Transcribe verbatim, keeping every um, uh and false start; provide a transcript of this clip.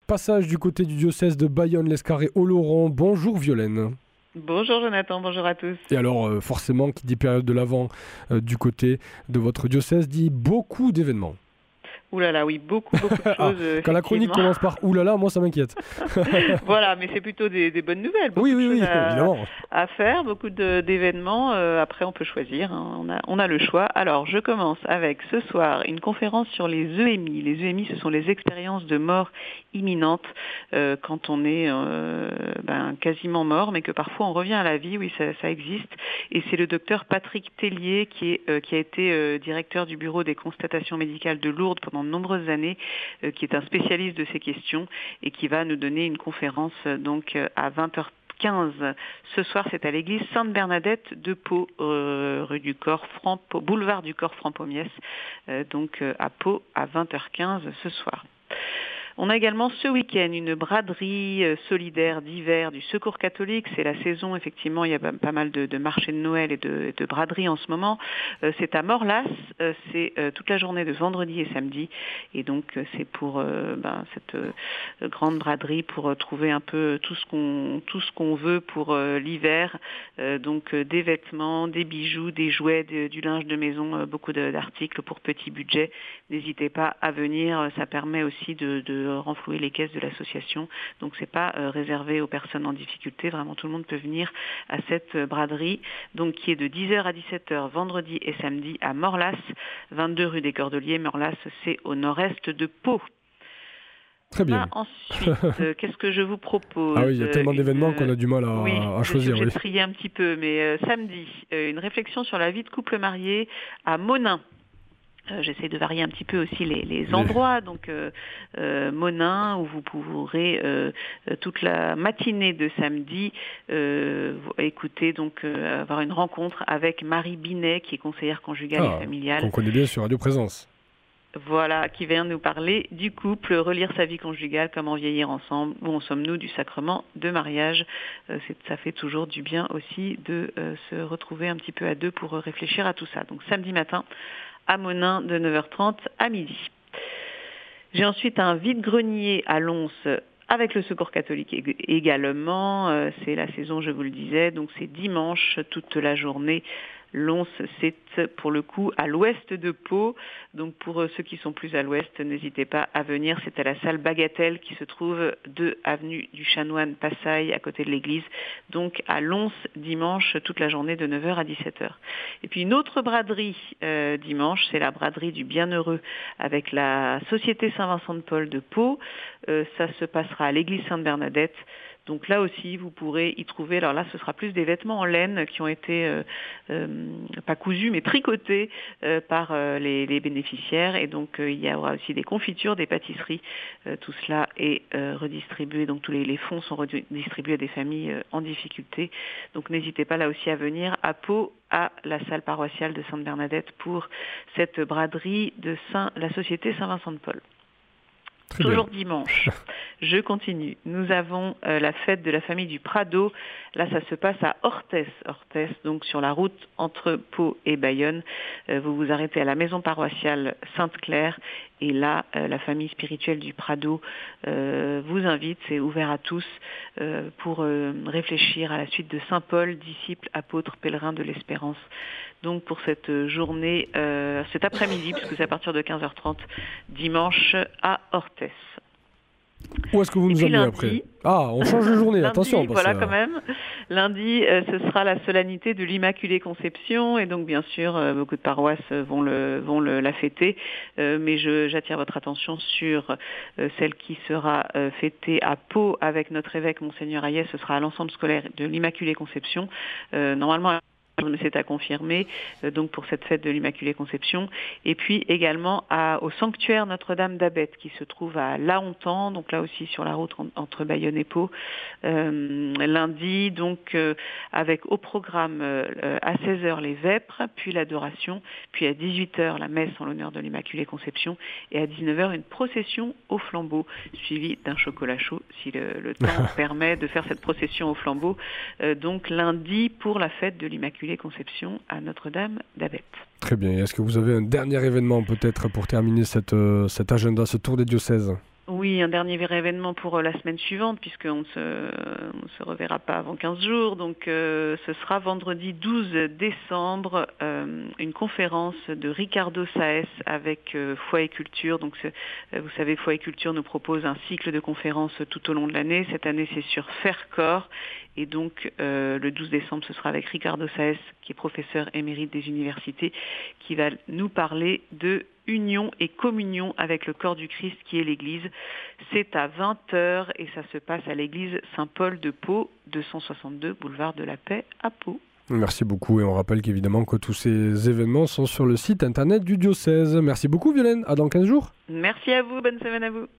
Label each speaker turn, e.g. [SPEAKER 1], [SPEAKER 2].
[SPEAKER 1] passage du côté du diocèse de Bayonne-l'Escarré-Oloron. Bonjour Violaine.
[SPEAKER 2] Bonjour Jonathan, bonjour à tous.
[SPEAKER 1] Et alors euh, forcément, qui dit période de l'Avent euh, du côté de votre diocèse dit beaucoup d'événements.
[SPEAKER 2] Ouh là là, oui, beaucoup, beaucoup de choses.
[SPEAKER 1] Ah, quand la chronique commence par ouh là là, moi ça m'inquiète.
[SPEAKER 2] Voilà, mais c'est plutôt des, des bonnes nouvelles. Beaucoup
[SPEAKER 1] oui, oui,
[SPEAKER 2] de
[SPEAKER 1] oui,
[SPEAKER 2] choses à,
[SPEAKER 1] évidemment.
[SPEAKER 2] à faire, beaucoup de, d'événements. Euh, après, on peut choisir, hein. on, a, on a le choix. Alors, je commence avec ce soir une conférence sur les E M I. Les E M I, ce sont les expériences de mort imminente euh, quand on est euh, ben, quasiment mort, mais que parfois on revient à la vie. Oui, ça, ça existe. Et c'est le docteur Patrick Tellier qui, est, euh, qui a été euh, directeur du bureau des constatations médicales de Lourdes pendant de nombreuses années, euh, qui est un spécialiste de ces questions et qui va nous donner une conférence euh, donc euh, à vingt heures quinze. Ce soir, c'est à l'église Sainte-Bernadette de Pau, euh, rue du Corps Franc, boulevard du Corps Franc-Pommiès, euh, donc euh, à Pau à vingt heures quinze ce soir. On a également ce week-end une braderie solidaire d'hiver du Secours catholique. C'est la saison, effectivement, il y a pas mal de, de marchés de Noël et de, de braderies en ce moment. Euh, c'est à Morlas, euh, c'est euh, toute la journée de vendredi et samedi. Et donc, euh, c'est pour euh, ben, cette euh, grande braderie pour euh, trouver un peu tout ce qu'on, tout ce qu'on veut pour euh, l'hiver. Euh, donc, euh, des vêtements, des bijoux, des jouets, de, du linge de maison, euh, beaucoup de, d'articles pour petit budget. N'hésitez pas à venir, ça permet aussi de, de renflouer les caisses de l'association. Donc c'est pas euh, réservé aux personnes en difficulté, vraiment tout le monde peut venir à cette euh, braderie, donc qui est de dix heures à dix-sept heures vendredi et samedi à Morlas, vingt-deux rue des Cordeliers. Morlas, c'est au nord-est de Pau.
[SPEAKER 1] Très bien.
[SPEAKER 2] Ensuite, euh, qu'est-ce que je vous propose?
[SPEAKER 1] Ah oui, il y a tellement
[SPEAKER 2] une...
[SPEAKER 1] d'événements qu'on a du mal à,
[SPEAKER 2] oui,
[SPEAKER 1] à choisir.
[SPEAKER 2] Je vais
[SPEAKER 1] oui.
[SPEAKER 2] trier un petit peu, mais euh, samedi, euh, une réflexion sur la vie de couple marié à Monin. Euh, j'essaie de varier un petit peu aussi les, les endroits, donc euh, euh, Monin, où vous pourrez euh, toute la matinée de samedi euh, écouter, donc euh, avoir une rencontre avec Marie Binet, qui est conseillère conjugale
[SPEAKER 1] ah,
[SPEAKER 2] et familiale.
[SPEAKER 1] Qu'on connaît bien sur Radio Présence.
[SPEAKER 2] Voilà, qui vient nous parler du couple, relire sa vie conjugale, comment vieillir ensemble, où en sommes-nous du sacrement de mariage. Euh, c'est, ça fait toujours du bien aussi de euh, se retrouver un petit peu à deux pour réfléchir à tout ça. Donc samedi matin, à Monin de neuf heures trente à midi. J'ai ensuite un vide-grenier à Lons avec le Secours catholique également. Euh, c'est la saison, je vous le disais, donc c'est dimanche toute la journée. Lons, c'est pour le coup à l'ouest de Pau. Donc pour ceux qui sont plus à l'ouest, n'hésitez pas à venir. C'est à la salle Bagatelle qui se trouve deux avenue du Chanoine Passaille à côté de l'église. Donc à Lons dimanche toute la journée de neuf heures à dix-sept heures. Et puis une autre braderie euh, dimanche, c'est la braderie du Bienheureux avec la Société Saint-Vincent de Paul de Pau. Euh, ça se passera à l'église Sainte-Bernadette. Donc là aussi, vous pourrez y trouver, alors là, ce sera plus des vêtements en laine qui ont été, euh, euh, pas cousus, mais tricotés euh, par euh, les, les bénéficiaires. Et donc, euh, il y aura aussi des confitures, des pâtisseries. Euh, tout cela est euh, redistribué. Donc, tous les, les fonds sont redistribués à des familles euh, en difficulté. Donc, n'hésitez pas là aussi à venir à Pau, à la salle paroissiale de Sainte-Bernadette pour cette braderie de Saint, la Société Saint-Vincent de Paul.
[SPEAKER 1] Très
[SPEAKER 2] Toujours
[SPEAKER 1] bien.
[SPEAKER 2] dimanche. Je continue. Nous avons euh, la fête de la famille du Prado. Là, ça se passe à Orthès. Orthès, donc sur la route entre Pau et Bayonne. Euh, vous vous arrêtez à la maison paroissiale Sainte-Claire. Et là, euh, la famille spirituelle du Prado euh, vous invite, c'est ouvert à tous, euh, pour euh, réfléchir à la suite de Saint Paul, disciple, apôtre, pèlerin de l'espérance. Donc pour cette journée, euh, cet après-midi, puisque c'est à partir de quinze heures trente, dimanche à Orthès.
[SPEAKER 1] Où est-ce que vous
[SPEAKER 2] Et
[SPEAKER 1] nous
[SPEAKER 2] puis
[SPEAKER 1] amenez
[SPEAKER 2] lundi,
[SPEAKER 1] après? Ah, on change de journée,
[SPEAKER 2] lundi,
[SPEAKER 1] attention. Parce
[SPEAKER 2] voilà
[SPEAKER 1] que...
[SPEAKER 2] quand même. Lundi, euh, ce sera la solennité de l'Immaculée Conception, et donc bien sûr, euh, beaucoup de paroisses vont le vont le, la fêter. Euh, mais je, j'attire votre attention sur euh, celle qui sera euh, fêtée à Pau avec notre évêque Monseigneur Hayes. Ce sera à l'ensemble scolaire de l'Immaculée Conception. Euh, normalement. Mais c'est à confirmer, euh, donc pour cette fête de l'Immaculée Conception. Et puis également à, au sanctuaire Notre-Dame d'Abette qui se trouve à La Hontan, donc là aussi sur la route en, entre Bayonne et Pau, euh, lundi, donc euh, avec au programme euh, à seize heures les vêpres, puis l'adoration, puis à dix-huit heures la messe en l'honneur de l'Immaculée Conception, et à dix-neuf heures une procession au flambeau, suivie d'un chocolat chaud, si le, le temps permet de faire cette procession au flambeau, euh, donc lundi pour la fête de l'Immaculée Conception à Notre-Dame d'Abette.
[SPEAKER 1] Très bien. Est-ce que vous avez un dernier événement peut-être pour terminer cette, euh, cet agenda, ce tour des diocèses ?
[SPEAKER 2] Oui, un dernier événement pour euh, la semaine suivante, puisqu'on ne se, on se reverra pas avant quinze jours. Donc euh, ce sera vendredi douze décembre, euh, une conférence de Ricardo Saez avec euh, Foi et Culture. Donc euh, vous savez, Foi et Culture nous propose un cycle de conférences tout au long de l'année. Cette année, c'est sur Faire Corps. Et donc euh, le douze décembre, ce sera avec Ricardo Saez, qui est professeur émérite des universités, qui va nous parler de union et communion avec le corps du Christ qui est l'Église. C'est à vingt heures et ça se passe à l'église Saint-Paul de Pau, deux cent soixante-deux boulevard de la Paix à Pau.
[SPEAKER 1] Merci beaucoup et on rappelle qu'évidemment que tous ces événements sont sur le site internet du diocèse. Merci beaucoup Violaine, à dans quinze jours.
[SPEAKER 2] Merci à vous, bonne semaine à vous.